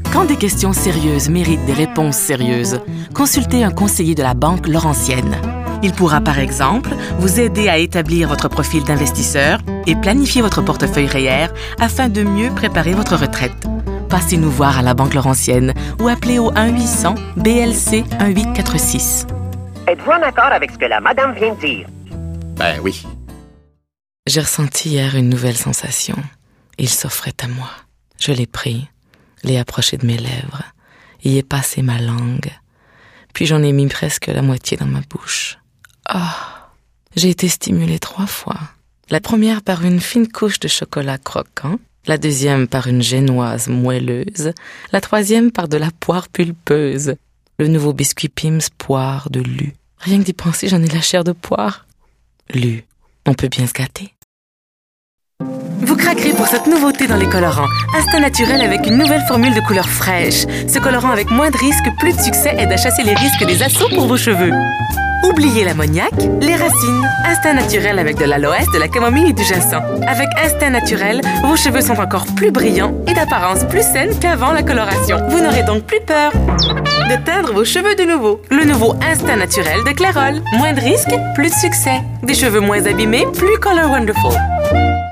Quand des questions sérieuses méritent des réponses sérieuses, consultez un conseiller de la Banque Laurentienne. Il pourra par exemple vous aider à établir votre profil d'investisseur et planifier votre portefeuille REER afin de mieux préparer votre retraite. Passez nous voir à la Banque Laurentienne ou appelez au 1-800-BLC-1846. Êtes-vous en accord avec ce que la madame vient de dire? Ben oui. J'ai ressenti hier une nouvelle sensation. Il s'offrait à moi. Je l'ai pris, l'ai approché de mes lèvres, y ai passé ma langue, puis j'en ai mis presque la moitié dans ma bouche. J'ai été stimulée 3 fois. La première par une fine couche de chocolat croquant, la deuxième par une génoise moelleuse, la troisième par de la poire pulpeuse. Le nouveau biscuit Pim's poire de Lu. Rien que d'y penser, j'en ai la chair de poire. Lu, on peut bien se gâter. Vous craquerez pour cette nouveauté dans les colorants. Instinct naturel avec une nouvelle formule de couleur fraîche. Ce colorant avec moins de risques, plus de succès aide à chasser les risques des assauts pour vos cheveux. Oubliez l'ammoniac, les racines. Instinct naturel avec de l'aloès, de la camomille et du ginseng. Avec Instinct naturel, vos cheveux sont encore plus brillants et d'apparence plus saine qu'avant la coloration. Vous n'aurez donc plus peur de teindre vos cheveux de nouveau. Le nouveau Instinct naturel de Clairol. Moins de risques, plus de succès. Des cheveux moins abîmés, plus color wonderful.